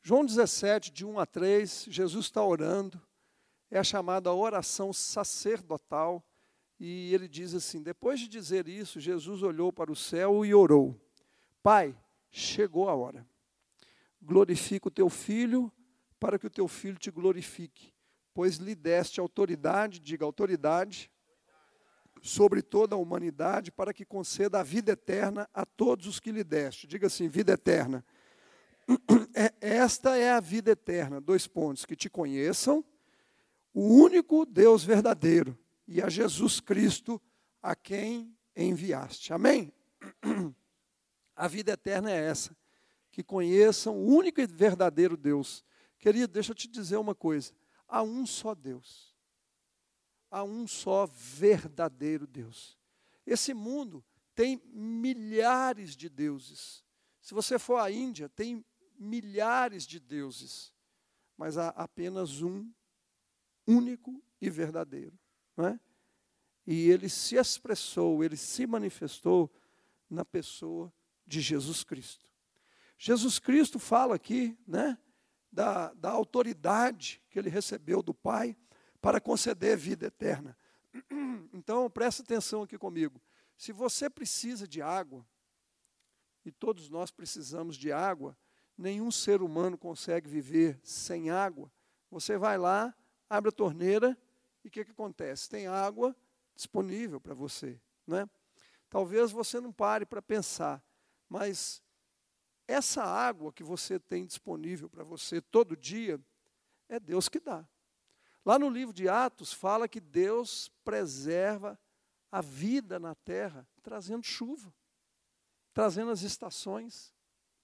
João 17, de 1 a 3, Jesus está orando, é a chamada oração sacerdotal, e ele diz assim, depois de dizer isso, Jesus olhou para o céu e orou, Pai, chegou a hora, glorifica o teu Filho, para que o teu Filho te glorifique, pois lhe deste autoridade, diga autoridade, sobre toda a humanidade, para que conceda a vida eterna a todos os que lhe deste. Diga assim, vida eterna. Esta é a vida eterna, 2 pontos, que te conheçam, o único Deus verdadeiro, e a Jesus Cristo, a quem enviaste. Amém? A vida eterna é essa, que conheçam o único e verdadeiro Deus. Querido, deixa eu te dizer uma coisa, há um só Deus. Há um só verdadeiro Deus. Esse mundo tem milhares de deuses. Se você for à Índia, tem milhares de deuses. Mas há apenas um, único e verdadeiro. Não é? E ele se expressou, ele se manifestou na pessoa de Jesus Cristo. Jesus Cristo fala aqui, né, da autoridade que ele recebeu do Pai, para conceder vida eterna. Então, presta atenção aqui comigo. Se você precisa de água, e todos nós precisamos de água, nenhum ser humano consegue viver sem água. Você vai lá, abre a torneira, e o que acontece? Tem água disponível para você. Né? Talvez você não pare para pensar, mas essa água que você tem disponível para você todo dia, é Deus que dá. Lá no livro de Atos, fala que Deus preserva a vida na terra, trazendo chuva, trazendo as estações.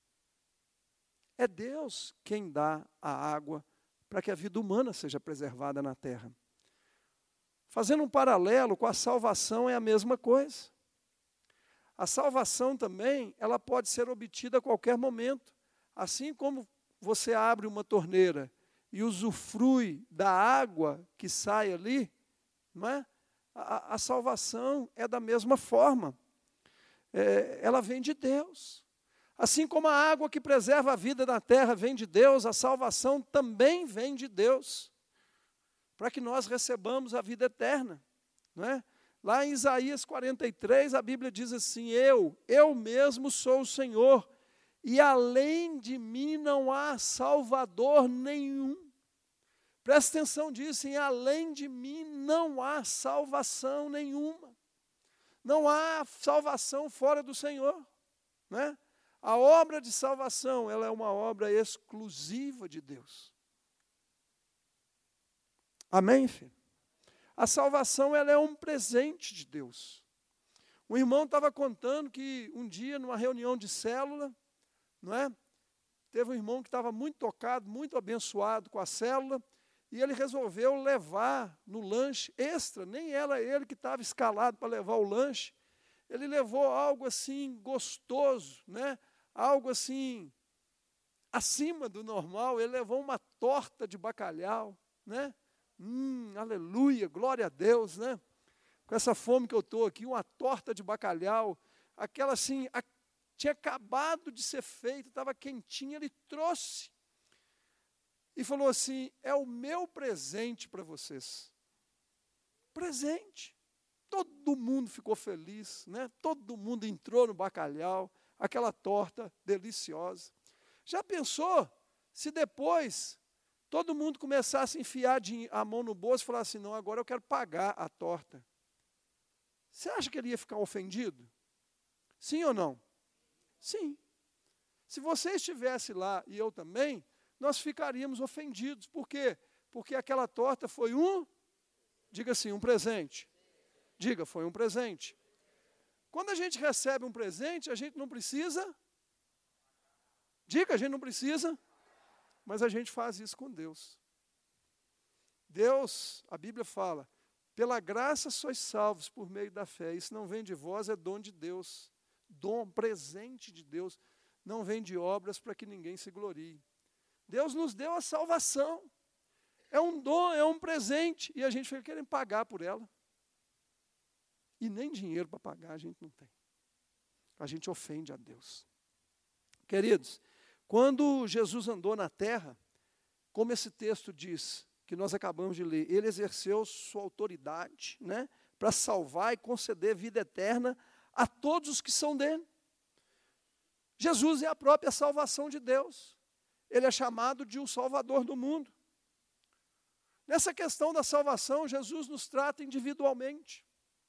É Deus quem dá a água para que a vida humana seja preservada na terra. Fazendo um paralelo com a salvação, é a mesma coisa. A salvação também, ela pode ser obtida a qualquer momento. Assim como você abre uma torneira e usufrui da água que sai ali, não é? A salvação é da mesma forma. Ela vem de Deus. Assim como a água que preserva a vida na terra vem de Deus, a salvação também vem de Deus, para que nós recebamos a vida eterna. Não é? Lá em Isaías 43, a Bíblia diz assim, eu mesmo sou o Senhor, e além de mim não há salvador nenhum. Presta atenção nisso, além de mim não há salvação nenhuma. Não há salvação fora do Senhor. Né? A obra de salvação, ela é uma obra exclusiva de Deus. Amém, filho? A salvação, ela é um presente de Deus. Um irmão estava contando que um dia, numa reunião de célula, não é? Teve um irmão que estava muito tocado, muito abençoado com a célula, e ele resolveu levar no lanche extra, nem era ele que estava escalado para levar o lanche, ele levou algo assim gostoso, né? Algo assim acima do normal, ele levou uma torta de bacalhau, né? Aleluia, glória a Deus, né? Com essa fome que eu estou aqui, uma torta de bacalhau, aquela assim, tinha acabado de ser feita, estava quentinha, ele trouxe. E falou assim, é o meu presente para vocês. Presente. Todo mundo ficou feliz, né? Todo mundo entrou no bacalhau, aquela torta deliciosa. Já pensou se depois todo mundo começasse a enfiar a mão no bolso e falar assim, não, agora eu quero pagar a torta. Você acha que ele ia ficar ofendido? Sim ou não? Sim. Se você estivesse lá e eu também, nós ficaríamos ofendidos. Por quê? Porque aquela torta foi diga assim, um presente. Diga, foi um presente. Quando a gente recebe um presente, a gente não precisa. Diga, a gente não precisa. Mas a gente faz isso com Deus. Deus, a Bíblia fala, pela graça sois salvos por meio da fé. Isso não vem de vós, é dom de Deus. Dom, presente de Deus. Não vem de obras para que ninguém se glorie. Deus nos deu a salvação. É um dom, é um presente. E a gente fica querendo pagar por ela. E nem dinheiro para pagar a gente não tem. A gente ofende a Deus. Queridos, Quando Jesus andou na terra, como esse texto diz, que nós acabamos de ler, ele exerceu sua autoridade, né, para salvar e conceder vida eterna a todos os que são dele. Jesus é a própria salvação de Deus. Ele é chamado de o Salvador do mundo. Nessa questão da salvação, Jesus nos trata individualmente.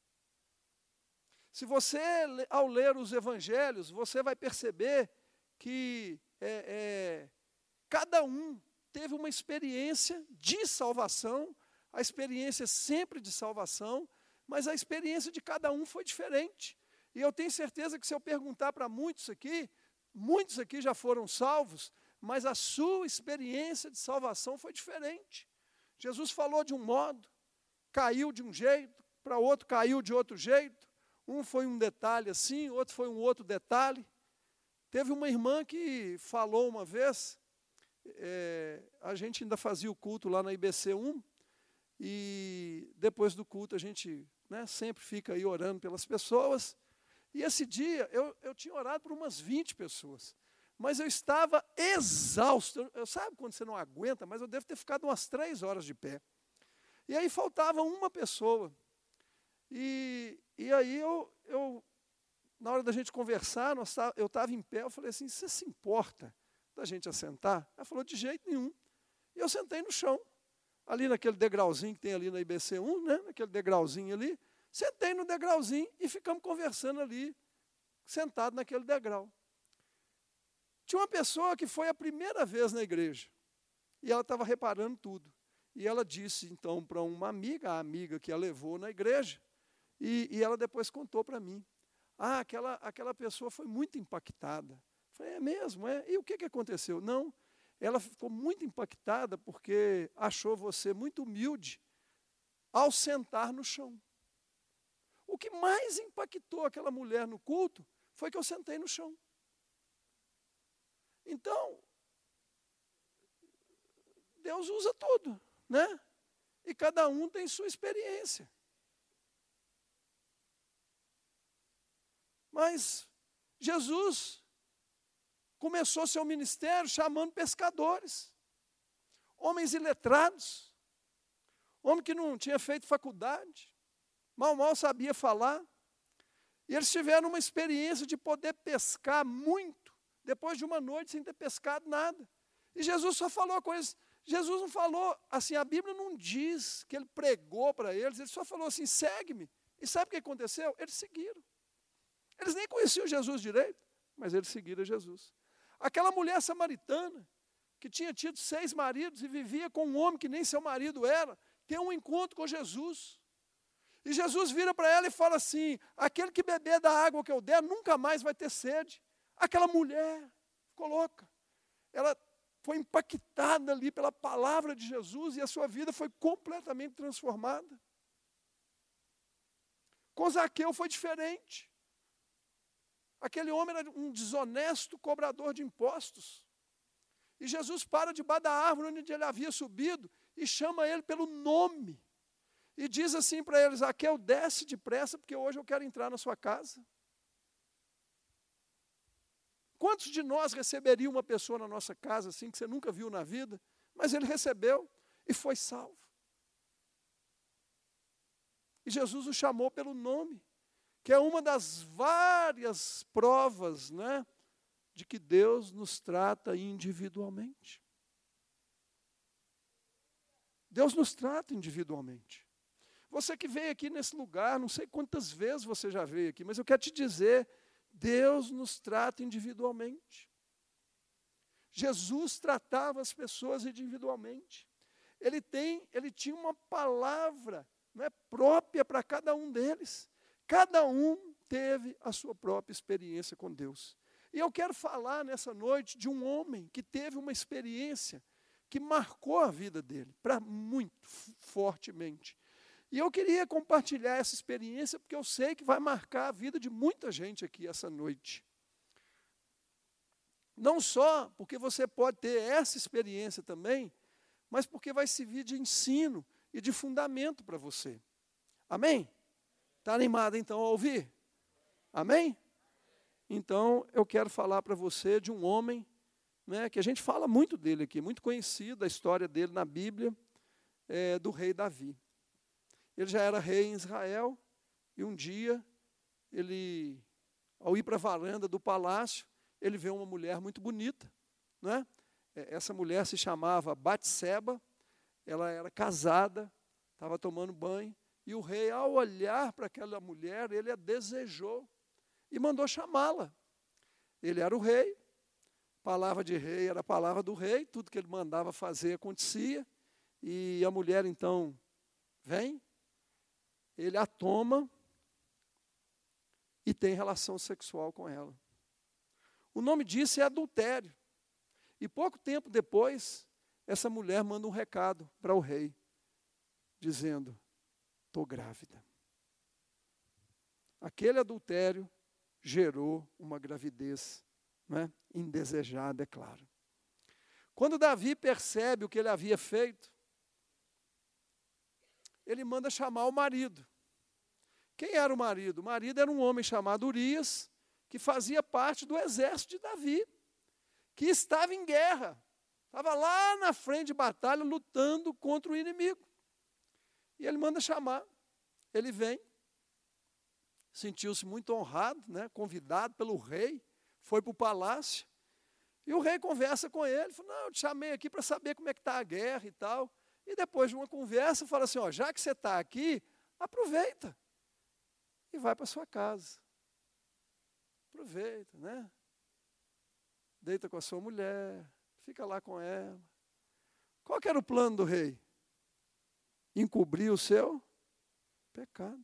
Se você, ao ler os evangelhos, você vai perceber que cada um teve uma experiência de salvação, a experiência sempre de salvação, mas a experiência de cada um foi diferente. E eu tenho certeza que se eu perguntar para muitos aqui já foram salvos, mas a sua experiência de salvação foi diferente. Jesus falou de um modo, caiu de um jeito, para outro caiu de outro jeito, um foi um detalhe assim, outro foi um outro detalhe. Teve uma irmã que falou uma vez, a gente ainda fazia o culto lá na IBC1, e depois do culto a gente, né, sempre fica aí orando pelas pessoas, e esse dia eu tinha orado por umas 20 pessoas, mas eu estava exausto. Sabe quando você não aguenta, mas eu devo ter ficado umas 3 horas de pé. E aí faltava uma pessoa. E aí eu na hora da gente conversar, eu estava em pé, eu falei assim, você se importa da gente assentar? Ela falou, de jeito nenhum. E eu sentei no chão, ali naquele degrauzinho que tem ali na IBC1, né, naquele degrauzinho ali, sentei no degrauzinho e ficamos conversando ali, sentado naquele degrau. Tinha uma pessoa que foi a primeira vez na igreja, e ela estava reparando tudo. E ela disse, então, para uma amiga, a amiga que a levou na igreja, e ela depois contou para mim. Ah, aquela pessoa foi muito impactada. Eu falei, é mesmo? E o que aconteceu? Não, ela ficou muito impactada porque achou você muito humilde ao sentar no chão. O que mais impactou aquela mulher no culto foi que eu sentei no chão. Então, Deus usa tudo, né? E cada um tem sua experiência. Mas Jesus começou seu ministério chamando pescadores, homens iletrados, homem que não tinha feito faculdade, mal sabia falar, e eles tiveram uma experiência de poder pescar muito, depois de uma noite sem ter pescado nada. E Jesus só falou coisas, Jesus não falou, assim, a Bíblia não diz que ele pregou para eles, ele só falou assim, segue-me. E sabe o que aconteceu? Eles seguiram. Eles nem conheciam Jesus direito, mas eles seguiram Jesus. Aquela mulher samaritana, que tinha tido 6 maridos e vivia com um homem que nem seu marido era, tem um encontro com Jesus. E Jesus vira para ela e fala assim, aquele que beber da água que eu der, nunca mais vai ter sede. Aquela mulher ficou louca. Ela foi impactada ali pela palavra de Jesus e a sua vida foi completamente transformada. Com Zaqueu foi diferente. Aquele homem era um desonesto cobrador de impostos. E Jesus para debaixo da árvore onde ele havia subido e chama ele pelo nome. E diz assim para ele, Zaqueu, desce depressa, porque hoje eu quero entrar na sua casa. Quantos de nós receberia uma pessoa na nossa casa assim, que você nunca viu na vida, mas ele recebeu e foi salvo? E Jesus o chamou pelo nome, que é uma das várias provas, né, de que Deus nos trata individualmente. Deus nos trata individualmente. Você que veio aqui nesse lugar, não sei quantas vezes você já veio aqui, mas eu quero te dizer, Deus nos trata individualmente. Jesus tratava as pessoas individualmente. Ele tinha uma palavra, né, própria para cada um deles. Cada um teve a sua própria experiência com Deus. E eu quero falar nessa noite de um homem que teve uma experiência que marcou a vida dele, muito fortemente. E eu queria compartilhar essa experiência, porque eu sei que vai marcar a vida de muita gente aqui essa noite. Não só porque você pode ter essa experiência também, mas porque vai servir de ensino e de fundamento para você. Amém? Está animado então a ouvir? Amém? Então eu quero falar para você de um homem, né, que a gente fala muito dele aqui, muito conhecido, a história dele na Bíblia, do rei Davi. Ele já era rei em Israel, e um dia, ele, ao ir para a varanda do palácio, ele vê uma mulher muito bonita, né? Essa mulher se chamava Batseba, ela era casada, estava tomando banho, e o rei, ao olhar para aquela mulher, ele a desejou e mandou chamá-la. Ele era o rei, palavra de rei era a palavra do rei, tudo que ele mandava fazer acontecia, e a mulher então vem, ele a toma e tem relação sexual com ela. O nome disso é adultério. E pouco tempo depois, essa mulher manda um recado para o rei, dizendo: estou grávida. Aquele adultério gerou uma gravidez, né, indesejada, é claro. Quando Davi percebe o que ele havia feito, ele manda chamar o marido. Quem era o marido? O marido era um homem chamado Urias, que fazia parte do exército de Davi, que estava em guerra, estava lá na frente de batalha, lutando contra o inimigo. E ele manda chamar, ele vem, sentiu-se muito honrado, né, convidado pelo rei, foi para o palácio, e o rei conversa com ele, falou: não, eu te chamei aqui para saber como é que está a guerra e tal. E depois de uma conversa, fala assim: ó, já que você está aqui, aproveita e vai para sua casa. Aproveita, né? Deita com a sua mulher, fica lá com ela. Qual que era o plano do rei? Encobrir o seu pecado.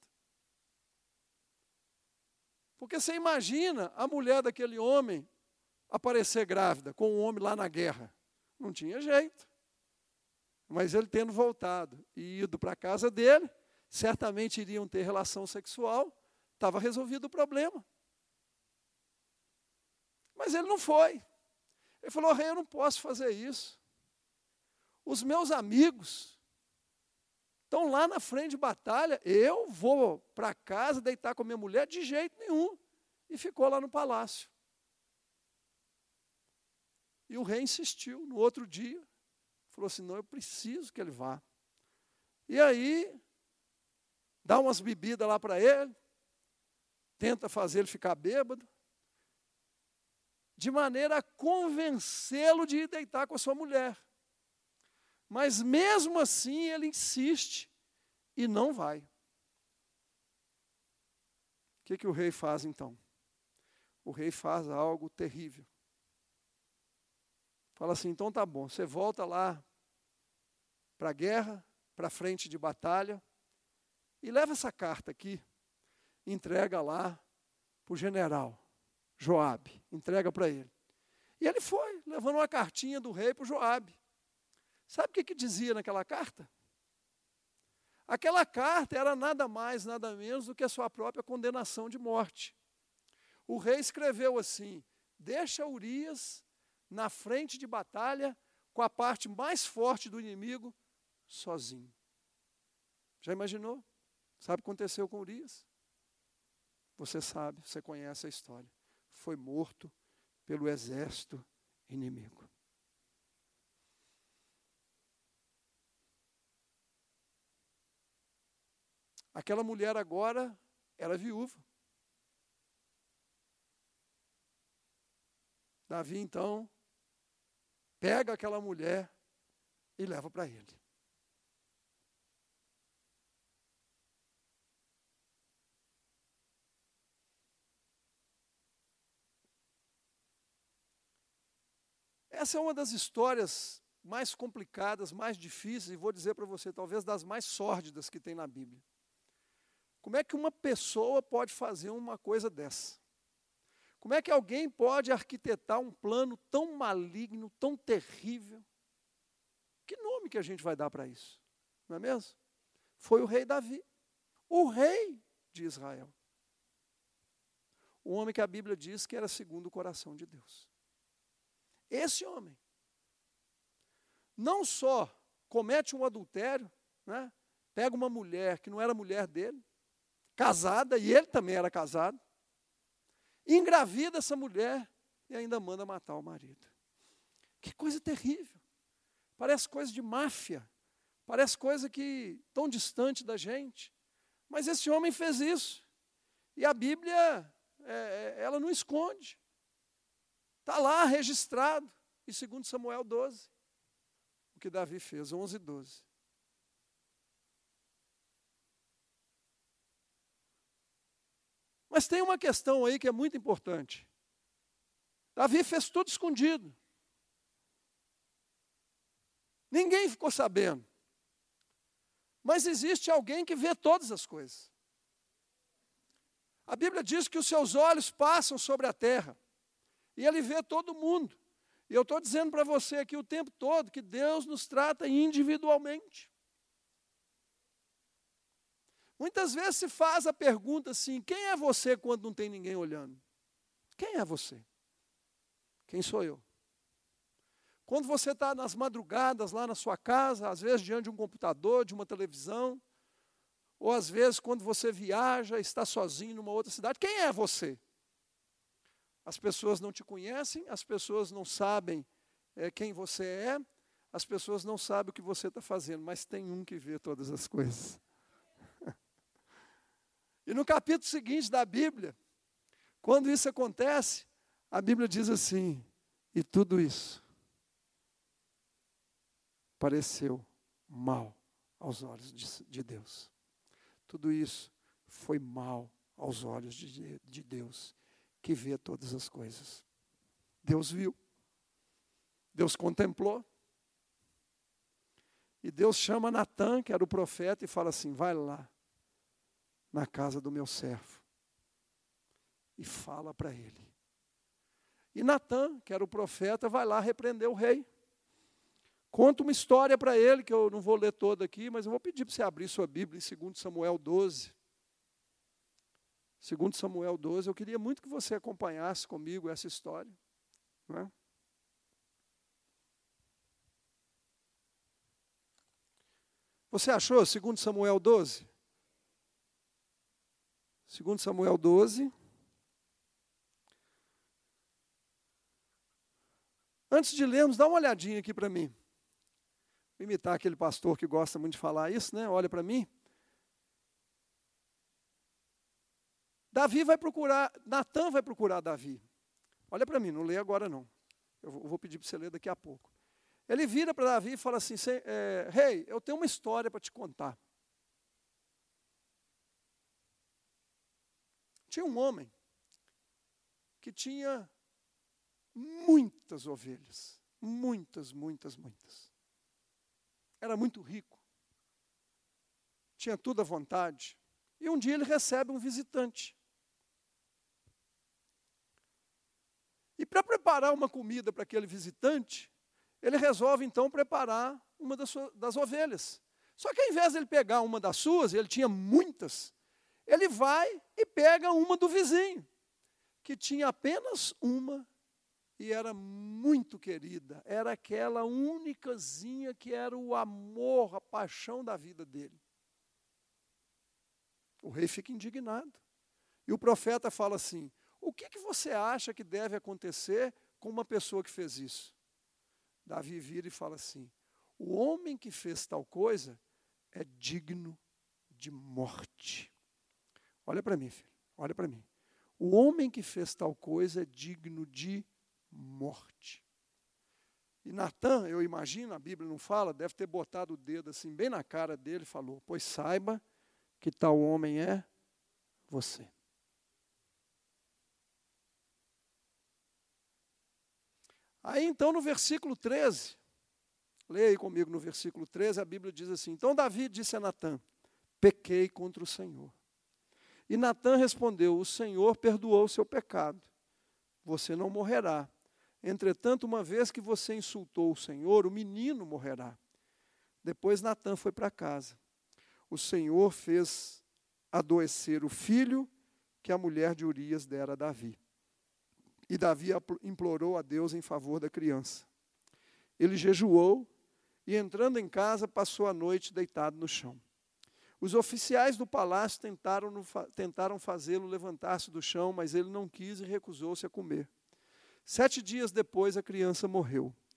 Porque você imagina a mulher daquele homem aparecer grávida com um homem lá na guerra. Não tinha jeito. Mas ele tendo voltado e ido para a casa dele, certamente iriam ter relação sexual, estava resolvido o problema. Mas ele não foi. Ele falou: rei, eu não posso fazer isso. Os meus amigos estão lá na frente de batalha, eu vou para casa deitar com a minha mulher de jeito nenhum. E ficou lá no palácio. E o rei insistiu, no outro dia, falou assim: não, eu preciso que ele vá. E aí, dá umas bebidas lá para ele, tenta fazer ele ficar bêbado, de maneira a convencê-lo de ir deitar com a sua mulher. Mas mesmo assim ele insiste e não vai. O que o rei faz então? O rei faz algo terrível. Fala assim: então tá bom, você volta lá para a guerra, para a frente de batalha, e leva essa carta aqui, entrega lá para o general Joabe, entrega para ele. E ele foi, levando uma cartinha do rei para o Joabe. Sabe o que dizia naquela carta? Aquela carta era nada mais, nada menos do que a sua própria condenação de morte. O rei escreveu assim: deixa Urias na frente de batalha, com a parte mais forte do inimigo, sozinho. Já imaginou? Sabe o que aconteceu com Urias? Você sabe, você conhece a história. Foi morto pelo exército inimigo. Aquela mulher agora era viúva. Davi, então, pega aquela mulher e leva para ele. Essa é uma das histórias mais complicadas, mais difíceis, e vou dizer para você, talvez das mais sórdidas que tem na Bíblia. Como é que uma pessoa pode fazer uma coisa dessa? Como é que alguém pode arquitetar um plano tão maligno, tão terrível? Que nome que a gente vai dar para isso? Não é mesmo? Foi o rei Davi, o rei de Israel. O homem que a Bíblia diz que era segundo o coração de Deus. Esse homem não só comete um adultério, né? Pega uma mulher que não era mulher dele, casada, e ele também era casado, engravida essa mulher e ainda manda matar o marido. Que coisa terrível. Parece coisa de máfia. Parece coisa que tão distante da gente. Mas esse homem fez isso. E a Bíblia, ela não esconde. Está lá registrado. Em 2 Samuel 12. O que Davi fez, 11 e 12. Mas tem uma questão aí que é muito importante. Davi fez tudo escondido. Ninguém ficou sabendo. Mas existe alguém que vê todas as coisas. A Bíblia diz que os seus olhos passam sobre a terra. E ele vê todo mundo. E eu estou dizendo para você aqui o tempo todo que Deus nos trata individualmente. Muitas vezes se faz a pergunta assim, quem é você quando não tem ninguém olhando? Quem é você? Quem sou eu? Quando você está nas madrugadas lá na sua casa, às vezes diante de um computador, de uma televisão, ou às vezes quando você viaja, está sozinho numa outra cidade, quem é você? As pessoas não te conhecem, as pessoas não sabem quem você é, as pessoas não sabem o que você está fazendo, mas tem um que vê todas as coisas. E no capítulo seguinte da Bíblia, quando isso acontece, a Bíblia diz assim, e tudo isso pareceu mal aos olhos de Deus. Tudo isso foi mal aos olhos de Deus, que vê todas as coisas. Deus viu, Deus contemplou, e Deus chama Natã, que era o profeta, e fala assim, vai lá, na casa do meu servo, e fala para ele. E Natã, que era o profeta, vai lá repreender o rei. Conta uma história para ele, que eu não vou ler toda aqui, mas eu vou pedir para você abrir sua Bíblia em 2 Samuel 12. 2 Samuel 12, eu queria muito que você acompanhasse comigo essa história. Não é? Você achou 2 Samuel 12? 2 Samuel 12. Antes de lermos, dá uma olhadinha aqui para mim. Vou imitar aquele pastor que gosta muito de falar isso, né? Olha para mim. Davi vai procurar, Natã vai procurar Davi. Olha para mim, não lê agora não. Eu vou pedir para você ler daqui a pouco. Ele vira para Davi e fala assim, rei, eu tenho uma história para te contar. Tinha um homem que tinha muitas ovelhas. Muitas. Era muito rico. Tinha tudo à vontade. E um dia ele recebe um visitante. E para preparar uma comida para aquele visitante, ele resolve então preparar uma das ovelhas. Só que ao invés de ele pegar uma das suas, ele tinha muitas, ele vai e pega uma do vizinho, que tinha apenas uma e era muito querida. Era aquela únicazinha que era o amor, a paixão da vida dele. O rei fica indignado. E o profeta fala assim, o que você acha que deve acontecer com uma pessoa que fez isso? Davi vira e fala assim, o homem que fez tal coisa é digno de morte. Olha para mim, filho, olha para mim. O homem que fez tal coisa é digno de morte. E Natã, eu imagino, a Bíblia não fala, deve ter botado o dedo assim bem na cara dele e falou, pois saiba que tal homem é você. Aí então no versículo 13, leia aí comigo no versículo 13, a Bíblia diz assim, então Davi disse a Natã, pequei contra o Senhor. E Natã respondeu, o Senhor perdoou o seu pecado, você não morrerá. Entretanto, uma vez que você insultou o Senhor, o menino morrerá. Depois Natã foi para casa. O Senhor fez adoecer o filho que a mulher de Urias dera a Davi. E Davi implorou a Deus em favor da criança. Ele jejuou e, entrando em casa, passou a noite deitado no chão. Os oficiais do palácio tentaram fazê-lo levantar-se do chão, mas ele não quis e recusou-se a comer. 7 dias depois, a criança morreu.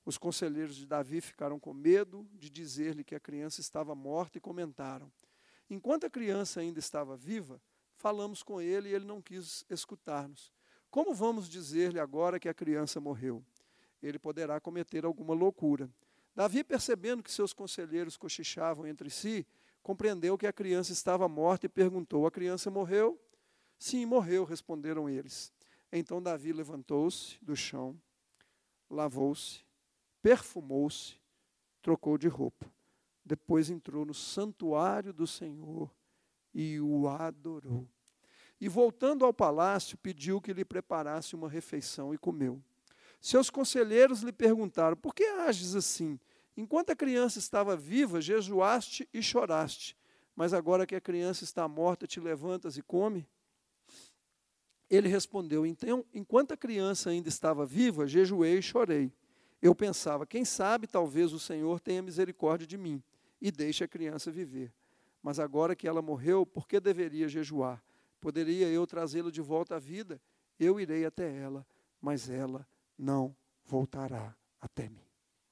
Os conselheiros de Davi ficaram com medo de dizer-lhe que a criança estava morta e comentaram: enquanto a criança ainda estava viva, falamos com ele e ele não quis escutar-nos. Como vamos dizer-lhe agora que a criança morreu? Ele poderá cometer alguma loucura. Davi, percebendo que seus conselheiros cochichavam entre si, compreendeu que a criança estava morta e perguntou: a criança morreu? Sim, morreu, responderam eles. Então Davi levantou-se do chão, lavou-se, perfumou-se, trocou de roupa. Depois entrou no santuário do Senhor e o adorou. E voltando ao palácio, pediu que lhe preparasse uma refeição e comeu. Seus conselheiros lhe perguntaram: por que ages assim? Enquanto a criança estava viva, jejuaste e choraste, mas agora que a criança está morta, te levantas e come? Ele respondeu: então, enquanto a criança ainda estava viva, jejuei e chorei. Eu pensava: quem sabe, talvez o Senhor tenha misericórdia de mim e deixe a criança viver. Mas agora que ela morreu, por que deveria jejuar? Poderia eu trazê-la de volta à vida? Eu irei até ela, mas ela não voltará até mim.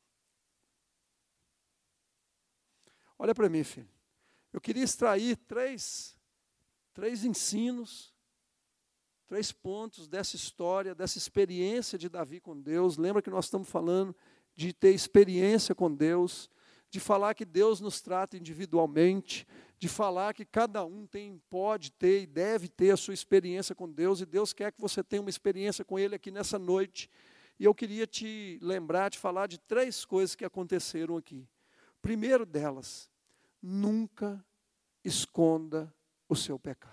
Olha para mim, filho. Eu queria extrair três ensinos, 3 pontos dessa história, dessa experiência de Davi com Deus. Lembra que nós estamos falando de ter experiência com Deus, de falar que Deus nos trata individualmente, de falar que cada um pode ter e deve ter a sua experiência com Deus, e Deus quer que você tenha uma experiência com Ele aqui nessa noite. E eu queria te lembrar, te falar de 3 coisas que aconteceram aqui. Primeiro delas, nunca esconda o seu pecado.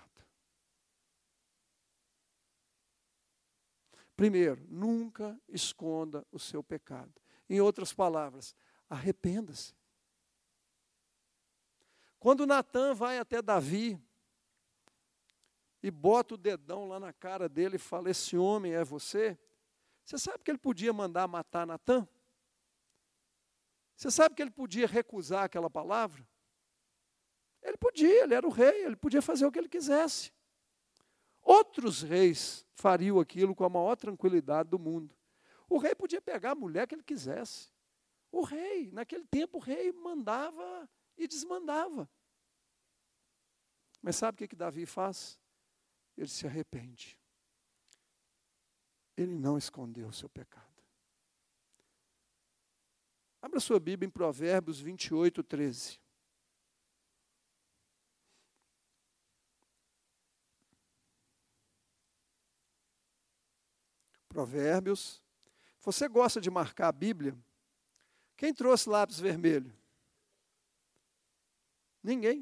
Primeiro, nunca esconda o seu pecado. Em outras palavras, arrependa-se. Quando Natã vai até Davi e bota o dedão lá na cara dele e fala: esse homem é você? Você sabe que ele podia mandar matar Natã? Você sabe que ele podia recusar aquela palavra? Ele podia, ele era o rei, ele podia fazer o que ele quisesse. Outros reis fariam aquilo com a maior tranquilidade do mundo. O rei podia pegar a mulher que ele quisesse. O rei, naquele tempo, o rei mandava e desmandava. Mas sabe o que Davi faz? Ele se arrepende. Ele não escondeu o seu pecado. Abra sua Bíblia em Provérbios 28, 13. Provérbios. Você gosta de marcar a Bíblia? Quem trouxe lápis vermelho? Ninguém.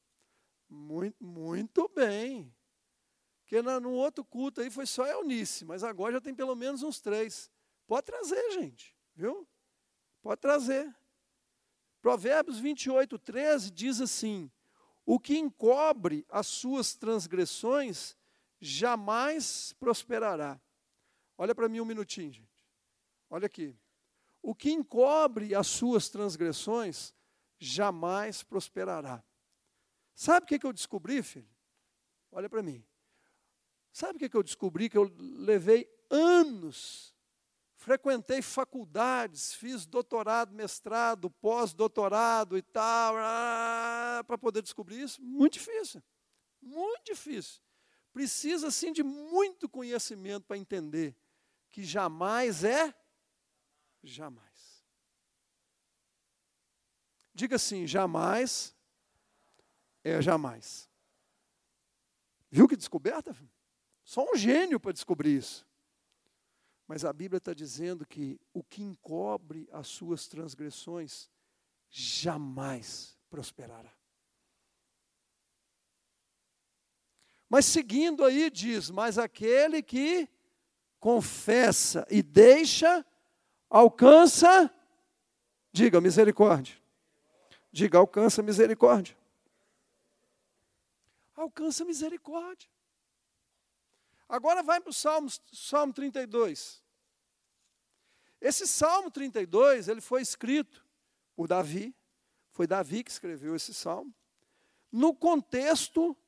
Muito bem. Porque no outro culto aí foi só Eunice, mas agora já tem pelo menos uns 3. Pode trazer, gente, viu? Pode trazer. Provérbios 28, 13 diz assim: o que encobre as suas transgressões jamais prosperará. Olha para mim um minutinho, gente. Olha aqui. O que encobre as suas transgressões jamais prosperará. Sabe o que eu descobri, filho? Olha para mim. Sabe o que eu descobri? Que eu levei anos, frequentei faculdades, fiz doutorado, mestrado, pós-doutorado e tal, para poder descobrir isso. Muito difícil. Muito difícil. Precisa, assim, de muito conhecimento para entender que jamais é jamais. Diga assim: jamais é jamais. Viu que descoberta? Só um gênio para descobrir isso. Mas a Bíblia está dizendo que o que encobre as suas transgressões jamais prosperará. Mas seguindo aí diz: mas aquele que confessa e deixa, alcança, diga misericórdia. Diga, alcança misericórdia. Alcança misericórdia. Agora vai para o Salmo 32. Esse Salmo 32, ele foi escrito por Davi. Foi Davi que escreveu esse salmo. No contexto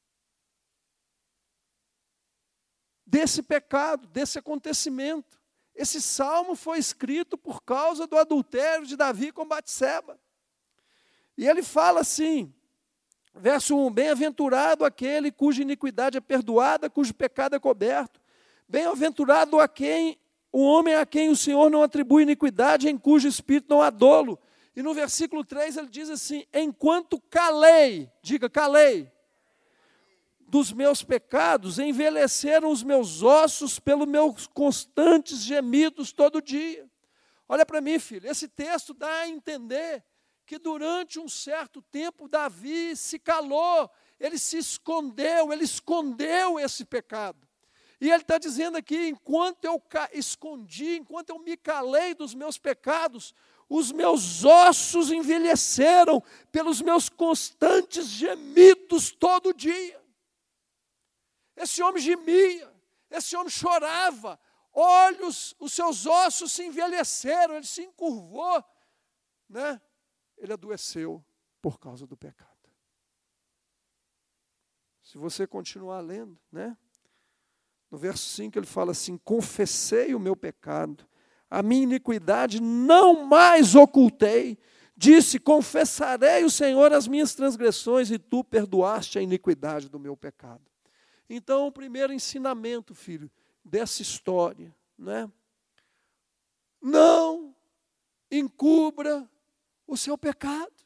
desse pecado, desse acontecimento. Esse salmo foi escrito por causa do adultério de Davi com Batseba. E ele fala assim, verso 1, bem-aventurado aquele cuja iniquidade é perdoada, cujo pecado é coberto. Bem-aventurado o homem a quem o Senhor não atribui iniquidade, em cujo espírito não há dolo. E no versículo 3 ele diz assim, enquanto calei, diga calei, dos meus pecados, envelheceram os meus ossos pelos meus constantes gemidos todo dia. Olha para mim, filho, esse texto dá a entender que durante um certo tempo Davi se calou, ele se escondeu, ele escondeu esse pecado. E ele está dizendo aqui, enquanto eu escondi, enquanto eu me calei dos meus pecados, os meus ossos envelheceram pelos meus constantes gemidos todo dia. Esse homem gemia, esse homem chorava, olhos, os seus ossos se envelheceram, ele se encurvou, né? Ele adoeceu por causa do pecado. Se você continuar lendo, né? No verso 5 ele fala assim, confessei o meu pecado, a minha iniquidade não mais ocultei, disse, confessarei o Senhor as minhas transgressões e tu perdoaste a iniquidade do meu pecado. Então, o primeiro ensinamento, filho, dessa história, né? Não encubra o seu pecado.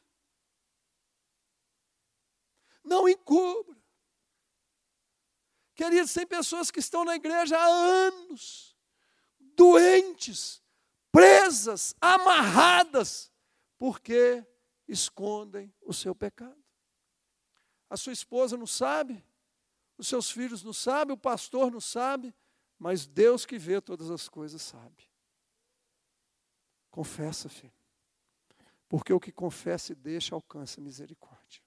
Não encubra. Queridos, tem pessoas que estão na igreja há anos, doentes, presas, amarradas, porque escondem o seu pecado. A sua esposa não sabe, os seus filhos não sabem, o pastor não sabe, mas Deus que vê todas as coisas sabe. Confessa, filho. Porque o que confessa e deixa alcança misericórdia.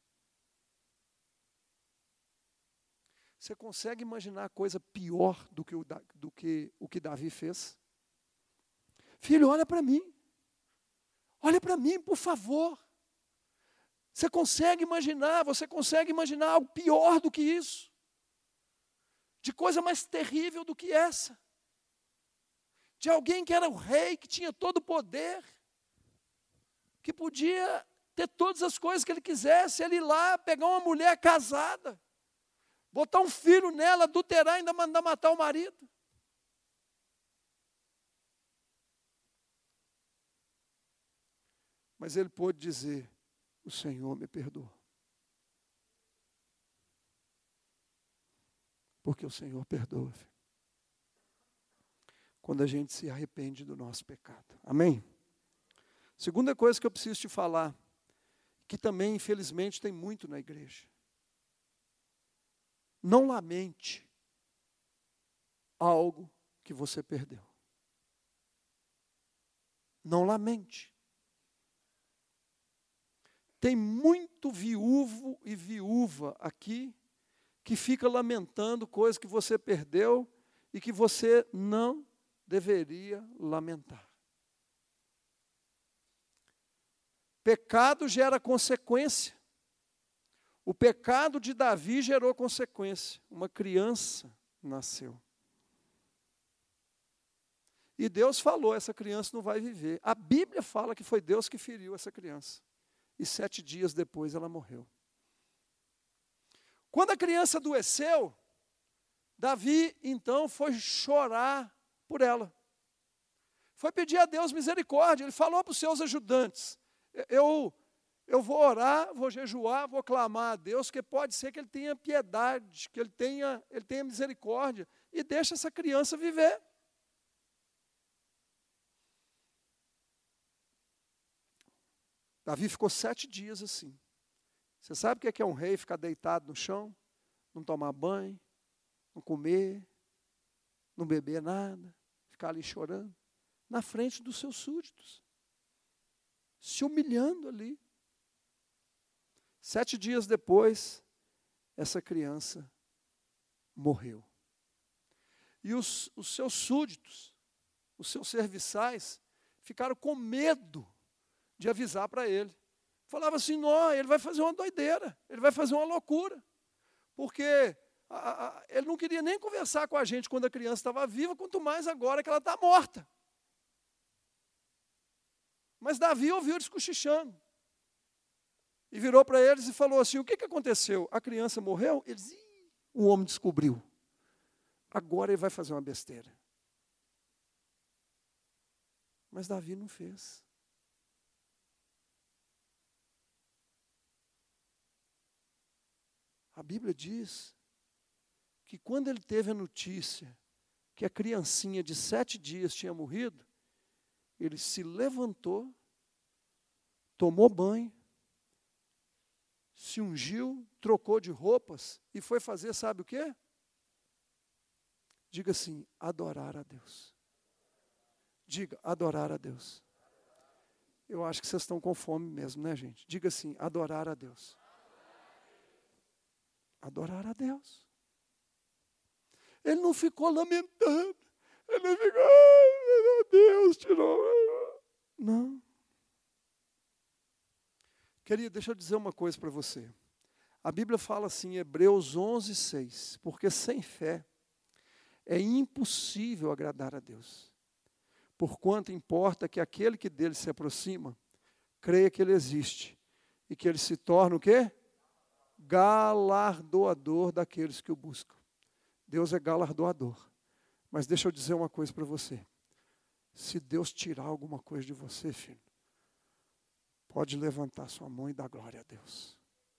Você consegue imaginar coisa pior do que o que Davi fez? Filho, olha para mim. Olha para mim, por favor. Você consegue imaginar algo pior do que isso? De coisa mais terrível do que essa? De alguém que era o rei, que tinha todo o poder, que podia ter todas as coisas que ele quisesse, ele ir lá, pegar uma mulher casada, botar um filho nela, adulterar e ainda mandar matar o marido. Mas ele pôde dizer, o Senhor me perdoa. Porque o Senhor perdoa. Quando a gente se arrepende do nosso pecado. Amém? Segunda coisa que eu preciso te falar, que também, infelizmente, tem muito na igreja. Não lamente algo que você perdeu. Não lamente. Tem muito viúvo e viúva aqui que fica lamentando coisas que você perdeu e que você não deveria lamentar. Pecado gera consequência. O pecado de Davi gerou consequência. Uma criança nasceu. E Deus falou, essa criança não vai viver. A Bíblia fala que foi Deus que feriu essa criança. E 7 dias depois ela morreu. Quando a criança adoeceu, Davi, então, foi chorar por ela. Foi pedir a Deus misericórdia. Ele falou para os seus ajudantes, eu vou orar, vou jejuar, vou clamar a Deus, que pode ser que Ele tenha piedade, que Ele tenha misericórdia, e deixa essa criança viver. Davi ficou 7 dias assim. Você sabe o que é um rei ficar deitado no chão, não tomar banho, não comer, não beber nada, ficar ali chorando, na frente dos seus súditos, se humilhando ali. 7 dias depois, essa criança morreu. E os seus súditos, os seus serviçais, ficaram com medo de avisar para ele. Falava assim, não, ele vai fazer uma doideira, ele vai fazer uma loucura, porque Ele não queria nem conversar com a gente quando a criança estava viva, quanto mais agora que ela está morta. Mas Davi ouviu eles cochichando. E virou para eles e falou assim, o que aconteceu? A criança morreu? Eles, o homem descobriu. Agora ele vai fazer uma besteira. Mas Davi não fez. A Bíblia diz que quando ele teve a notícia que a criancinha de 7 dias tinha morrido, ele se levantou, tomou banho, se ungiu, trocou de roupas e foi fazer, sabe o quê? Diga assim, adorar a Deus. Diga, adorar a Deus. Eu acho que vocês estão com fome mesmo, né, gente? Diga assim, adorar a Deus. Adorar a Deus. Ele não ficou lamentando. Ele não ficou, ai, meu Deus, tirou. Não. Querido, deixa eu dizer uma coisa para você. A Bíblia fala assim, Hebreus 11:6, porque sem fé é impossível agradar a Deus. Porquanto importa que aquele que dele se aproxima, creia que ele existe e que ele se torna o quê? Galardoador daqueles que o buscam. Deus é galardoador. Mas deixa eu dizer uma coisa para você. Se Deus tirar alguma coisa de você, filho, pode levantar sua mão e dar glória a Deus.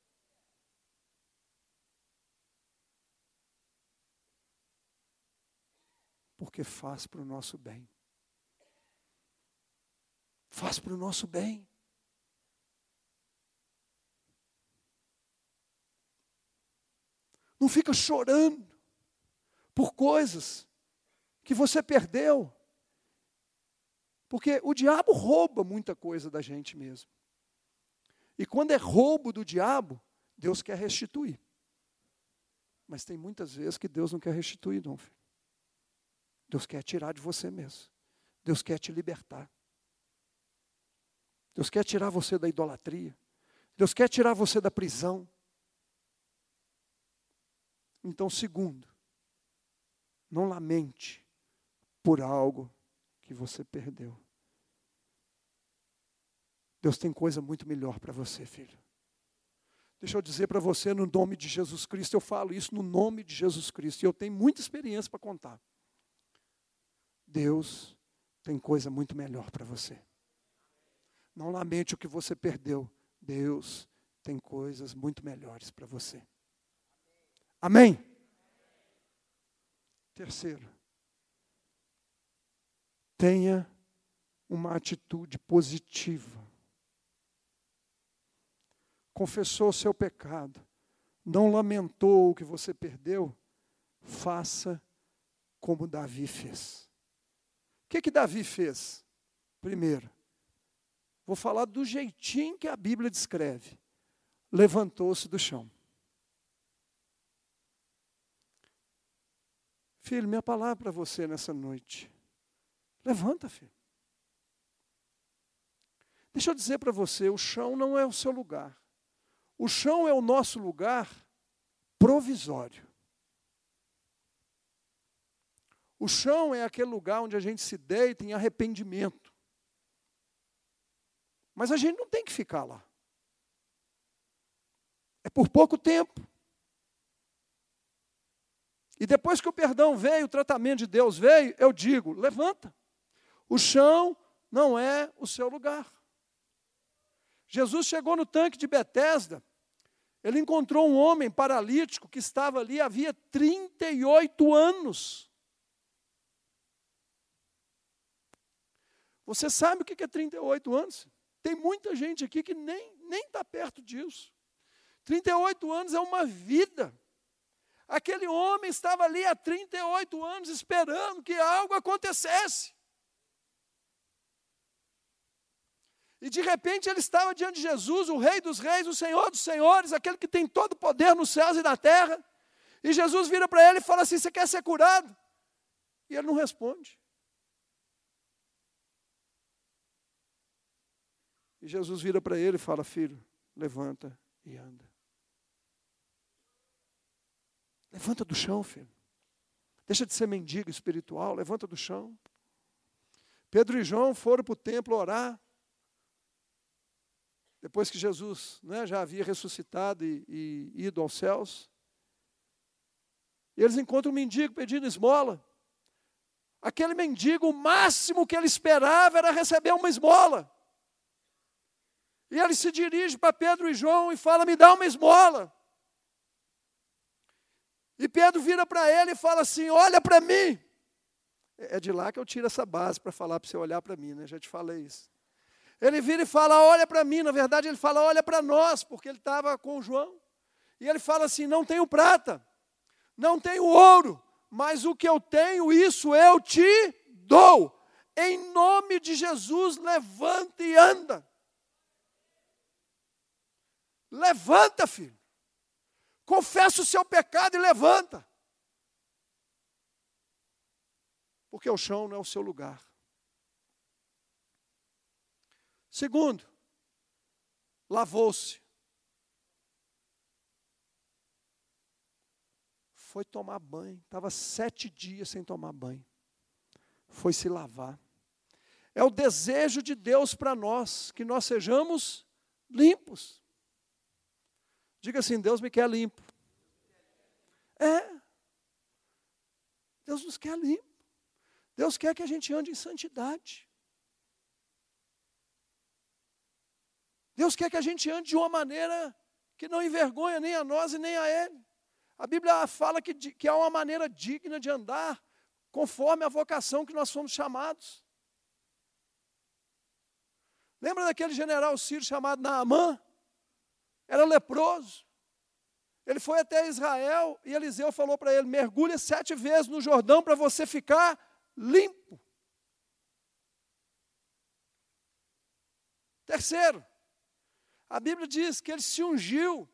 Porque faz para o nosso bem. Faz para o nosso bem. Não fica chorando por coisas que você perdeu. Porque o diabo rouba muita coisa da gente mesmo. E quando é roubo do diabo, Deus quer restituir. Mas tem muitas vezes que Deus não quer restituir, não, filho. Deus quer tirar de você mesmo. Deus quer te libertar. Deus quer tirar você da idolatria. Deus quer tirar você da prisão. Então, segundo, não lamente por algo que você perdeu. Deus tem coisa muito melhor para você, filho. Deixa eu dizer para você, no nome de Jesus Cristo, eu falo isso no nome de Jesus Cristo, e eu tenho muita experiência para contar. Deus tem coisa muito melhor para você. Não lamente o que você perdeu. Deus tem coisas muito melhores para você. Amém? Terceiro, tenha uma atitude positiva. Confessou o seu pecado, não lamentou o que você perdeu, faça como Davi fez. O que Davi fez? Primeiro, vou falar do jeitinho que a Bíblia descreve. Levantou-se do chão. Filho, minha palavra para você nessa noite. Levanta, filho. Deixa eu dizer para você, o chão não é o seu lugar. O chão é o nosso lugar provisório. O chão é aquele lugar onde a gente se deita em arrependimento. Mas a gente não tem que ficar lá. É por pouco tempo. E depois que o perdão veio, o tratamento de Deus veio, eu digo, levanta. O chão não é o seu lugar. Jesus chegou no tanque de Betesda, ele encontrou um homem paralítico que estava ali havia 38 anos. Você sabe o que é 38 anos? Tem muita gente aqui que nem está perto disso. 38 anos é uma vida. Aquele homem estava ali há 38 anos esperando que algo acontecesse. E de repente ele estava diante de Jesus, o Rei dos Reis, o Senhor dos Senhores, aquele que tem todo o poder nos céus e na terra. E Jesus vira para ele e fala assim, você quer ser curado? E ele não responde. E Jesus vira para ele e fala, filho, levanta e anda. Levanta do chão, filho. Deixa de ser mendigo espiritual, levanta do chão. Pedro e João foram para o templo orar. Depois que Jesus, né, já havia ressuscitado e ido aos céus. E eles encontram um mendigo pedindo esmola. Aquele mendigo, o máximo que ele esperava era receber uma esmola. E ele se dirige para Pedro e João e fala, me dá uma esmola. E Pedro vira para ele e fala assim, olha para mim. É de lá que eu tiro essa base para falar para você olhar para mim, né? Já te falei isso. Ele vira e fala, olha para mim. Na verdade, ele fala, olha para nós, porque ele estava com o João. E ele fala assim, não tenho prata, não tenho ouro, mas o que eu tenho, isso eu te dou. Em nome de Jesus, levanta e anda. Levanta, filho. Confessa o seu pecado e levanta. Porque o chão não é o seu lugar. Segundo, lavou-se. Foi tomar banho. Estava 7 dias sem tomar banho. Foi se lavar. É o desejo de Deus para nós, que nós sejamos limpos. Diga assim, Deus me quer limpo. Deus nos quer limpo. Deus quer que a gente ande em santidade. Deus quer que a gente ande de uma maneira que não envergonha nem a nós e nem a Ele. A Bíblia fala que há uma maneira digna de andar, conforme a vocação que nós fomos chamados. Lembra daquele general sírio chamado Naamã? Era leproso. Ele foi até Israel e Eliseu falou para ele, mergulha 7 vezes no Jordão para você ficar limpo. Terceiro, a Bíblia diz que ele se ungiu.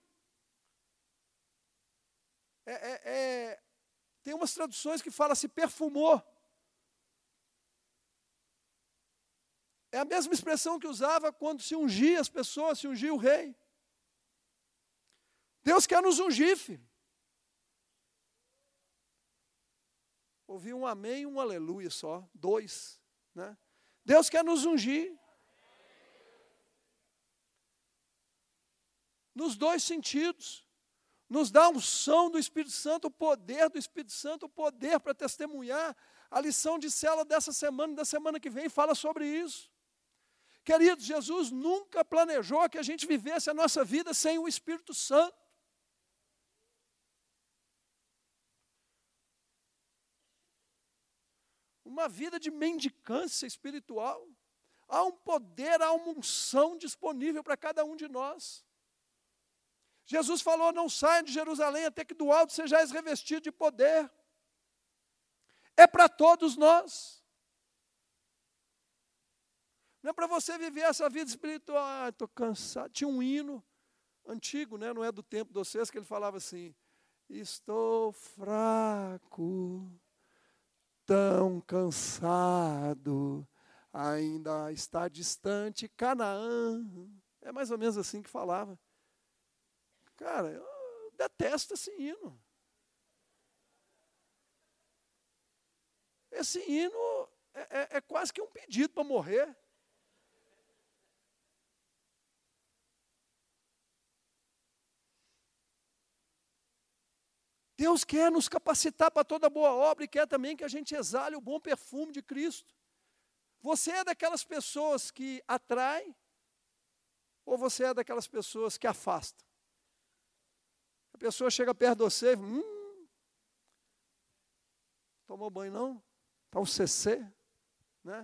Tem umas traduções que falam se perfumou. É a mesma expressão que usava quando se ungia as pessoas, se ungia o rei. Deus quer nos ungir, filho. Ouvi um amém e um aleluia só, 2, né? Deus quer nos ungir. Nos 2 sentidos. Nos dá a unção do Espírito Santo, o poder do Espírito Santo, o poder para testemunhar. A lição de célula dessa semana e da semana que vem fala sobre isso. Queridos, Jesus nunca planejou que a gente vivesse a nossa vida sem o Espírito Santo. Uma vida de mendicância espiritual. Há um poder, há uma unção disponível para cada um de nós. Jesus falou, não saia de Jerusalém até que do alto sejais revestido de poder. É para todos nós. Não é para você viver essa vida espiritual, estou cansado. Tinha um hino antigo, né? Não é do tempo de vocês, que ele falava assim, estou fraco, tão cansado, ainda está distante Canaã. É mais ou menos assim que falava. Cara, eu detesto esse hino. Esse hino é quase que um pedido para morrer. Deus quer nos capacitar para toda boa obra e quer também que a gente exale o bom perfume de Cristo. Você é daquelas pessoas que atrai ou você é daquelas pessoas que afastam? A pessoa chega perto de você e tomou banho não? Está um CC, né?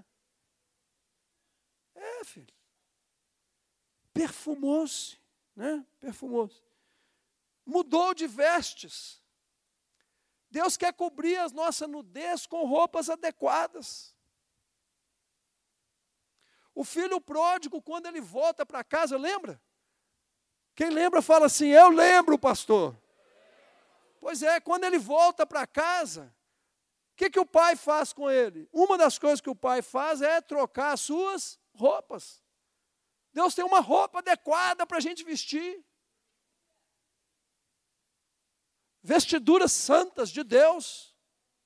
Filho. Perfumou-se, né? Perfumou-se. Mudou de vestes. Deus quer cobrir a nossa nudez com roupas adequadas. O filho pródigo, quando ele volta para casa, lembra? Quem lembra fala assim, eu lembro, pastor. Pois é, quando ele volta para casa, o que o pai faz com ele? Uma das coisas que o pai faz é trocar as suas roupas. Deus tem uma roupa adequada para a gente vestir. vestiduras santas de Deus.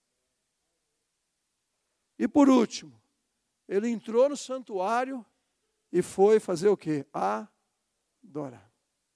E por último, ele entrou no santuário e foi fazer o quê? Adorar.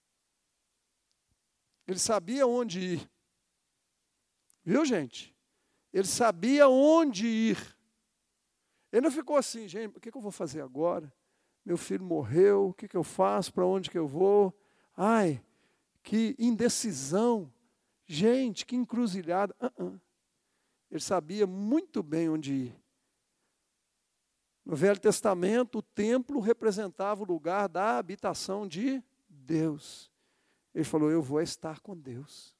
Ele sabia onde ir. Viu, gente? Ele sabia onde ir. Ele não ficou assim, gente, o que eu vou fazer agora? Meu filho morreu, o que eu faço? Para onde que eu vou? Ai, que indecisão. Gente, que encruzilhada. Ele sabia muito bem onde ir. No Velho Testamento, o templo representava o lugar da habitação de Deus. Ele falou, eu vou estar com Deus.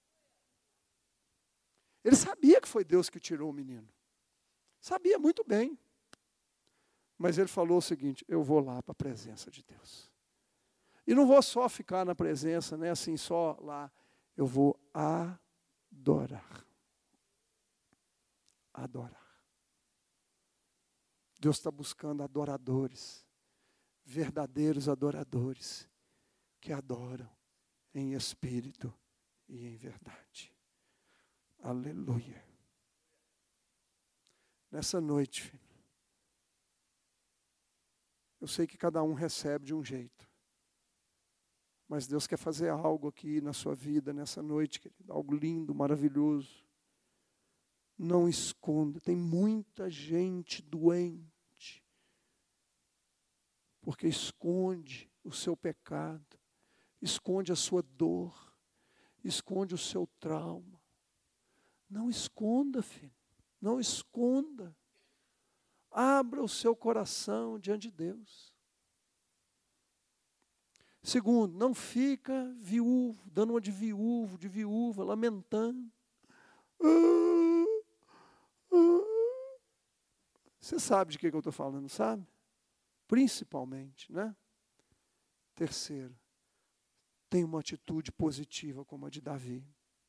Ele sabia que foi Deus que tirou o menino. Sabia muito bem. Mas ele falou o seguinte, eu vou lá para a presença de Deus. E não vou só ficar na presença, né, assim, só lá. Eu vou adorar. Adorar. Deus está buscando adoradores, verdadeiros adoradores, que adoram em espírito e em verdade. Aleluia. Nessa noite, filho, eu sei que cada um recebe de um jeito, mas Deus quer fazer algo aqui na sua vida, nessa noite, querido, algo lindo, maravilhoso. Não esconda, tem muita gente doente, porque esconde o seu pecado, esconde a sua dor, esconde o seu trauma. Não esconda, filho, não esconda. Abra o seu coração diante de Deus. Segundo, não fica viúvo, dando uma de viúva, lamentando. Você sabe de que eu estou falando, sabe? Principalmente, né? Terceiro, tem uma atitude positiva como a de Davi.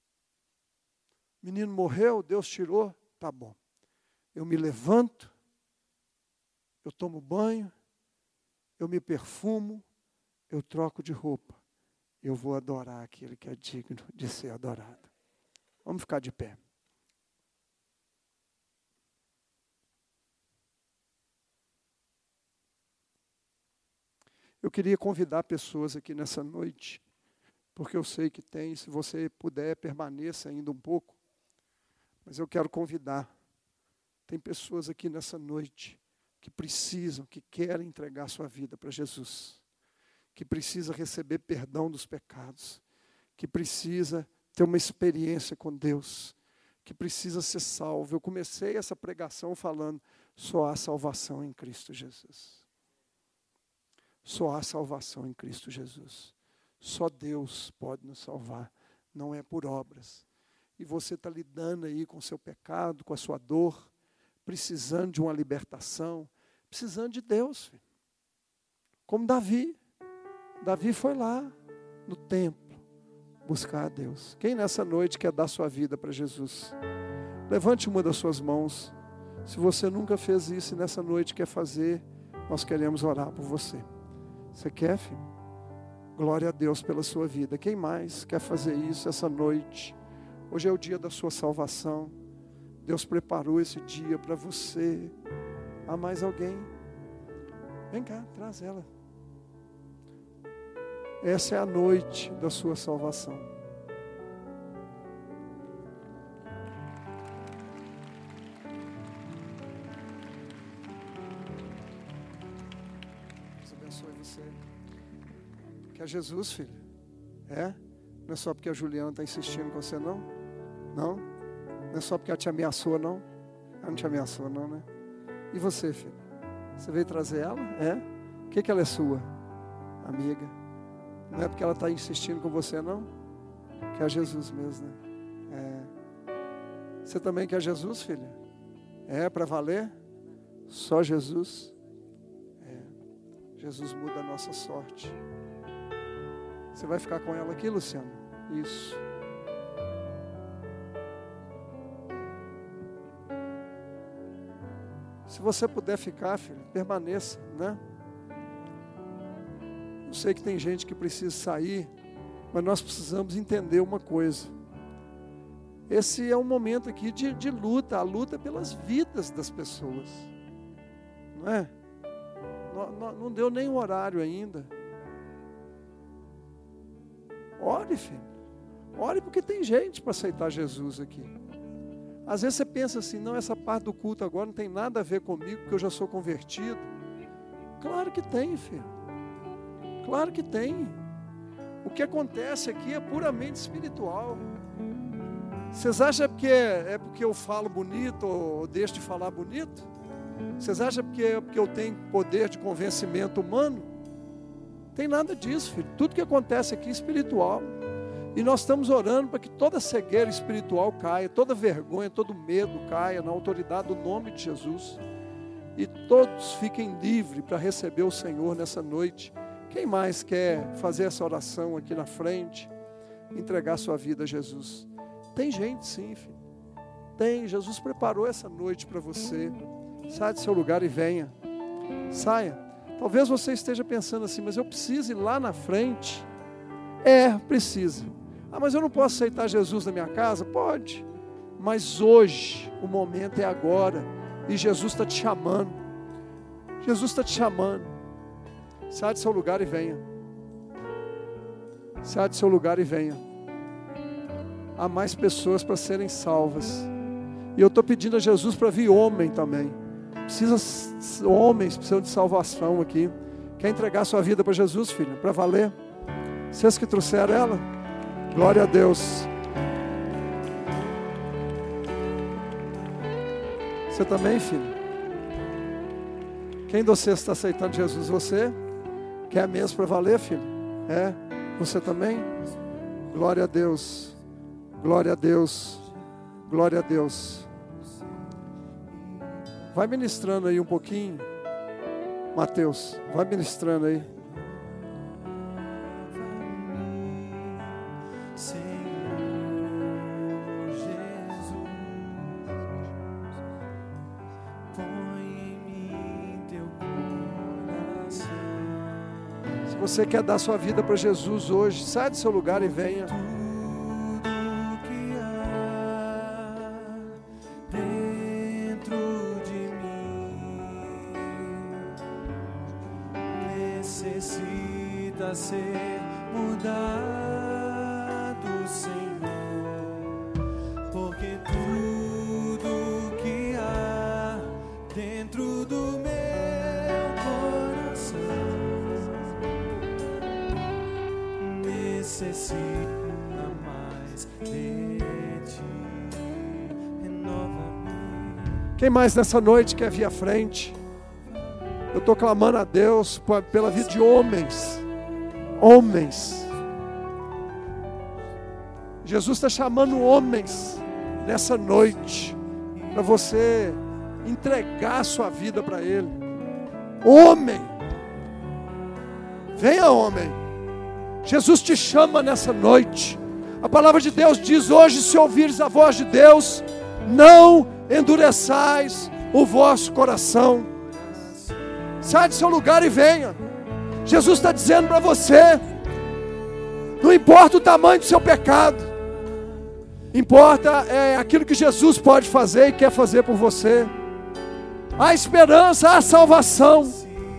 O menino morreu, Deus tirou, tá bom. Eu me levanto, eu tomo banho, eu me perfumo, eu troco de roupa. Eu vou adorar aquele que é digno de ser adorado. Vamos ficar de pé. Eu queria convidar pessoas aqui nessa noite, porque eu sei que tem, se você puder, permaneça ainda um pouco. Mas eu quero convidar. Tem pessoas aqui nessa noite que precisam, que querem entregar sua vida para Jesus. Que precisa receber perdão dos pecados. Que precisa ter uma experiência com Deus. Que precisa ser salvo. Eu comecei essa pregação falando, só há salvação em Cristo Jesus. Só há salvação em Cristo Jesus. Só Deus pode nos salvar. Não é por obras. E você está lidando aí com o seu pecado, com a sua dor, precisando de uma libertação, precisando de Deus, filho. Como Davi. Davi foi lá no templo buscar a Deus. Quem nessa noite quer dar sua vida para Jesus? Levante uma das suas mãos. Se você nunca fez isso e nessa noite quer fazer, nós queremos orar por você. Você quer, filho? Glória a Deus pela sua vida. Quem mais quer fazer isso essa noite? Hoje é o dia da sua salvação. Deus preparou esse dia para você. Há mais alguém? Vem cá, traz ela. Essa é a noite da sua salvação. Deus abençoe você. Quer Jesus, filho? É? Não é só porque a Juliana está insistindo com você, não? Não? Não é só porque ela te ameaçou, não? Ela não te ameaçou, não, né? E você, filho? Você veio trazer ela? É? O que ela é sua? Amiga. Não é porque ela está insistindo com você, não? Quer Jesus mesmo, né? É. Você também quer Jesus, filha? É, para valer? Só Jesus? É. Jesus muda a nossa sorte. Você vai ficar com ela aqui, Luciano? Isso. Se você puder ficar, filho, permaneça, né? Eu sei que tem gente que precisa sair, mas nós precisamos entender uma coisa. esse é um momento aqui de luta, a luta pelas vidas das pessoas. Não é? Não deu nem o horário ainda. Ore, filho. Ore porque tem gente para aceitar Jesus aqui. Às vezes você pensa assim, não, essa parte do culto agora não tem nada a ver comigo, porque eu já sou convertido. Claro que tem, filho. Claro que tem. O que acontece aqui é puramente espiritual. Vocês acham que é porque eu falo bonito ou deixo de falar bonito? Vocês acham que é porque eu tenho poder de convencimento humano? Tem nada disso, filho. Tudo que acontece aqui é espiritual. E nós estamos orando para que toda cegueira espiritual caia, toda vergonha, todo medo caia na autoridade do nome de Jesus. E todos fiquem livres para receber o Senhor nessa noite. Quem mais quer fazer essa oração aqui na frente? Entregar sua vida a Jesus. Tem gente sim, filho. Tem. Jesus preparou essa noite para você. Saia do seu lugar e venha. Saia. Talvez você esteja pensando assim, mas eu preciso ir lá na frente. Precisa. Mas eu não posso aceitar Jesus na minha casa? Pode. Mas hoje, o momento é agora. E Jesus está te chamando. Jesus está te chamando. Saia do seu lugar e venha. Saia do seu lugar e venha. Há mais pessoas para serem salvas. E eu estou pedindo a Jesus para vir homem também. Homens precisam de salvação aqui. Quer entregar sua vida para Jesus, filho? Para valer? Vocês que trouxeram ela? Glória a Deus. Você também, filho? Quem de vocês está aceitando Jesus? Você? Quer mesmo para valer, filho? Você também? Glória a Deus. Glória a Deus. Glória a Deus. Vai ministrando aí um pouquinho, Mateus. Vai ministrando aí. Se você quer dar sua vida para Jesus hoje, sai do seu lugar e venha. Necessita ser mudado, Senhor, porque tudo que há dentro do meu coração necessita mais de ti. Renova-me. Quem mais nessa noite quer vir à frente? Eu estou clamando a Deus pela vida de homens. Homens. Jesus está chamando homens nessa noite para você entregar a sua vida para Ele. Homem. Venha, homem. Jesus te chama nessa noite. A palavra de Deus diz hoje, se ouvires a voz de Deus, não endureçais o vosso coração. Sai do seu lugar e venha. Jesus está dizendo para você, não importa o tamanho do seu pecado, importa aquilo que Jesus pode fazer e quer fazer por você. Há esperança, há salvação.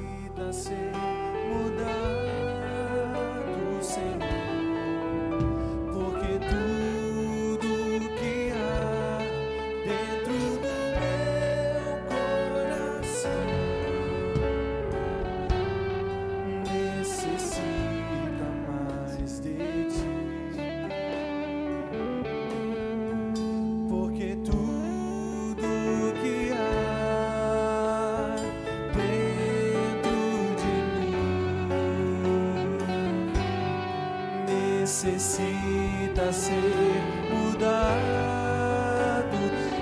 Necessita ser mudado,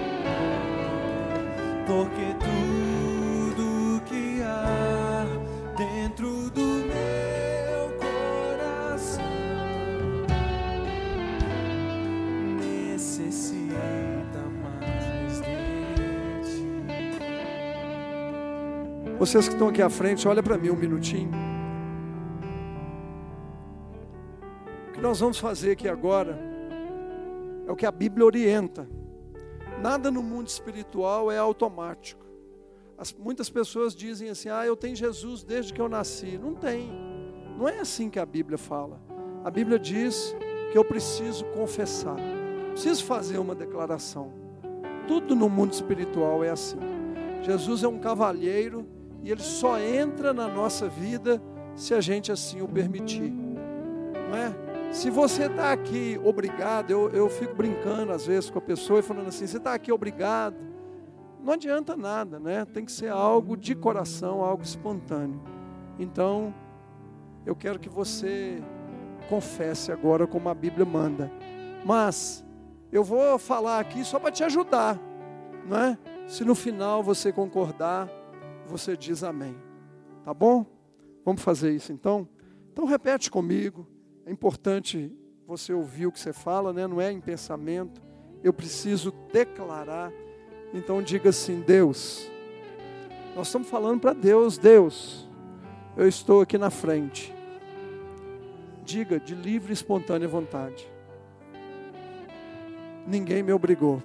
porque tudo que há dentro do meu coração necessita mais de ti. Vocês que estão aqui à frente, olha para mim um minutinho. Nós vamos fazer aqui agora, É o que a Bíblia orienta. Nada no mundo espiritual é automático. Muitas pessoas dizem assim, eu tenho Jesus desde que eu nasci. Não tem. Não é assim que a Bíblia fala. A Bíblia diz que eu preciso confessar. Preciso fazer uma declaração. Tudo no mundo espiritual é assim. Jesus é um cavalheiro e Ele só entra na nossa vida se a gente assim o permitir. Não é? Se você está aqui obrigado, eu fico brincando às vezes com a pessoa e falando assim, você está aqui obrigado, não adianta nada, né? Tem que ser algo de coração, algo espontâneo. Então, eu quero que você confesse agora como a Bíblia manda. Mas, eu vou falar aqui só para te ajudar, não é? Se no final você concordar, você diz amém. Tá bom? Vamos fazer isso então? Então repete comigo. É importante você ouvir o que você fala, né? Não é em pensamento. Eu preciso declarar. Então diga assim, Deus. Nós estamos falando para Deus. Deus, eu estou aqui na frente. Diga de livre e espontânea vontade. Ninguém me obrigou.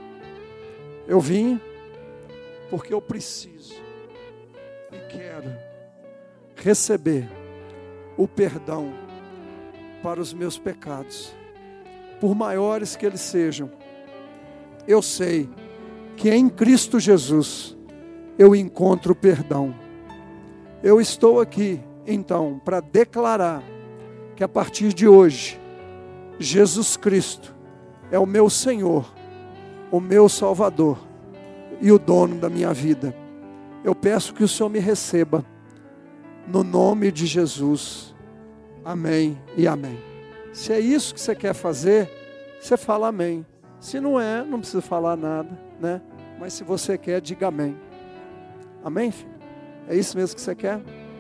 Eu vim porque eu preciso e quero receber o perdão para os meus pecados, por maiores que eles sejam. Eu sei que em Cristo Jesus eu encontro perdão. Eu estou aqui, então, para declarar que a partir de hoje, Jesus Cristo é o meu Senhor, o meu Salvador e o dono da minha vida. Eu peço que o Senhor me receba, no nome de Jesus. Amém e amém. Se é isso que você quer fazer, você fala amém. Se não é, não precisa falar nada, né? Mas se você quer, diga amém. Amém, filho? É isso mesmo que você quer?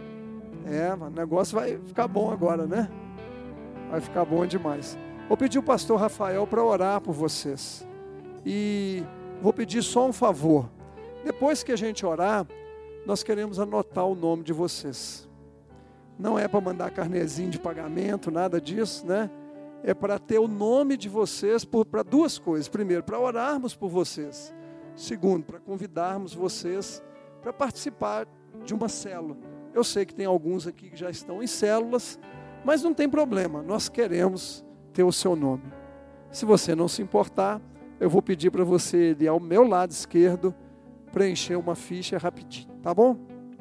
O negócio vai ficar bom agora, né? Vai ficar bom demais. Vou pedir o pastor Rafael para orar por vocês. E vou pedir só um favor. Depois que a gente orar, nós queremos anotar o nome de vocês. Não é para mandar carnezinho de pagamento, nada disso, né? É para ter o nome de vocês para duas coisas. Primeiro, para orarmos por vocês. Segundo, para convidarmos vocês para participar de uma célula. Eu sei que tem alguns aqui que já estão em células, mas não tem problema. Nós queremos ter o seu nome. Se você não se importar, eu vou pedir para você ir ao meu lado esquerdo preencher uma ficha rapidinho, tá bom?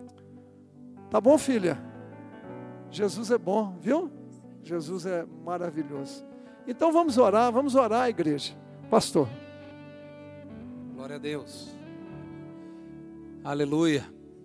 Tá bom, filha? Jesus é bom, viu? Jesus é maravilhoso. Então vamos orar, igreja. Pastor. Glória a Deus. Aleluia.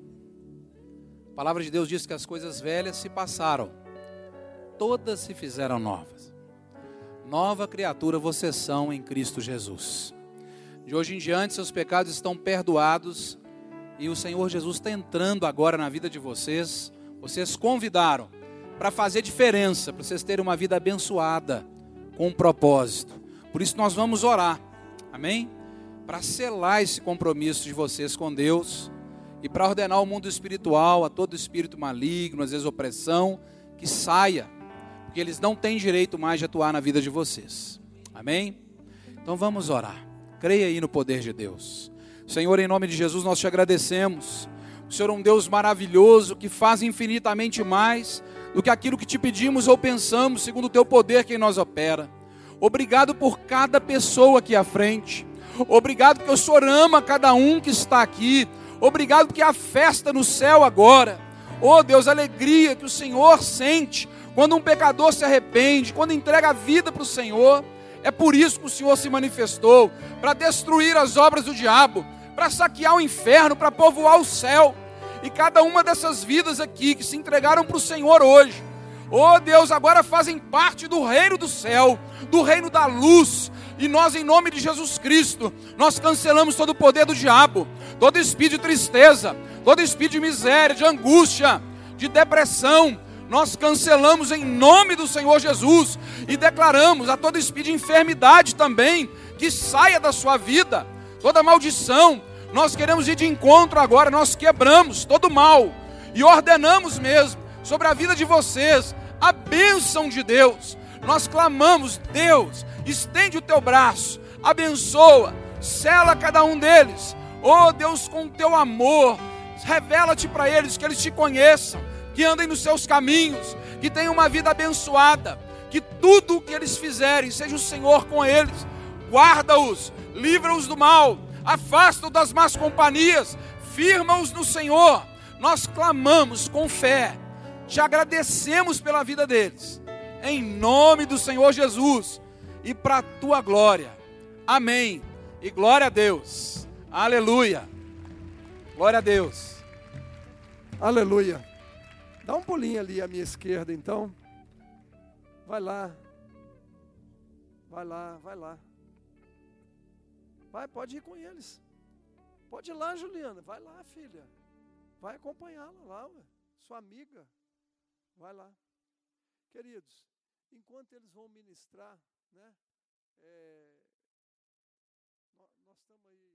A palavra de Deus diz que as coisas velhas se passaram, todas se fizeram novas. Nova criatura vocês são em Cristo Jesus. De hoje em diante seus pecados estão perdoados e o Senhor Jesus está entrando agora na vida de vocês. Vocês convidaram para fazer diferença, para vocês terem uma vida abençoada, com um propósito. Por isso nós vamos orar, amém? Para selar esse compromisso de vocês com Deus e para ordenar ao mundo espiritual, a todo espírito maligno, às vezes opressão, que saia, porque eles não têm direito mais de atuar na vida de vocês, amém? Então vamos orar, creia aí no poder de Deus. Senhor, em nome de Jesus nós te agradecemos. O Senhor é um Deus maravilhoso que faz infinitamente mais do que aquilo que te pedimos ou pensamos, segundo o teu poder que em nós opera. Obrigado por cada pessoa aqui à frente. Obrigado porque o Senhor ama cada um que está aqui. Obrigado porque há festa no céu agora. Oh Deus, a alegria que o Senhor sente quando um pecador se arrepende, quando entrega a vida para o Senhor. É por isso que o Senhor se manifestou, para destruir as obras do diabo, para saquear o inferno, para povoar o céu. E cada uma dessas vidas aqui que se entregaram para o Senhor hoje, oh Deus, agora fazem parte do reino do céu, do reino da luz. E nós, em nome de Jesus Cristo, nós cancelamos todo o poder do diabo, todo espírito de tristeza, todo espírito de miséria, de angústia, de depressão. Nós cancelamos em nome do Senhor Jesus e declaramos a todo espírito de enfermidade também, que saia da sua vida, toda maldição. Nós queremos ir de encontro agora, nós quebramos todo mal e ordenamos mesmo sobre a vida de vocês a bênção de Deus. Nós clamamos, Deus, estende o teu braço, abençoa, sela cada um deles. Oh Deus, com o teu amor, revela-te para eles, que eles te conheçam, que andem nos seus caminhos, que tenham uma vida abençoada, que tudo o que eles fizerem, seja o Senhor com eles. Guarda-os, livra-os do mal, afasta-os das más companhias, firma-os no Senhor. Nós clamamos com fé, te agradecemos pela vida deles, em nome do Senhor Jesus, e para a tua glória. Amém. E glória a Deus. Aleluia. Glória a Deus. Aleluia. Dá um pulinho ali à minha esquerda, então. Vai lá. Vai lá, vai lá. Vai, pode ir com eles. Pode ir lá, Juliana. Vai lá, filha. Vai acompanhá-la lá, ué. Sua amiga. Vai lá. Queridos, enquanto eles vão ministrar, né? Nós estamos aí.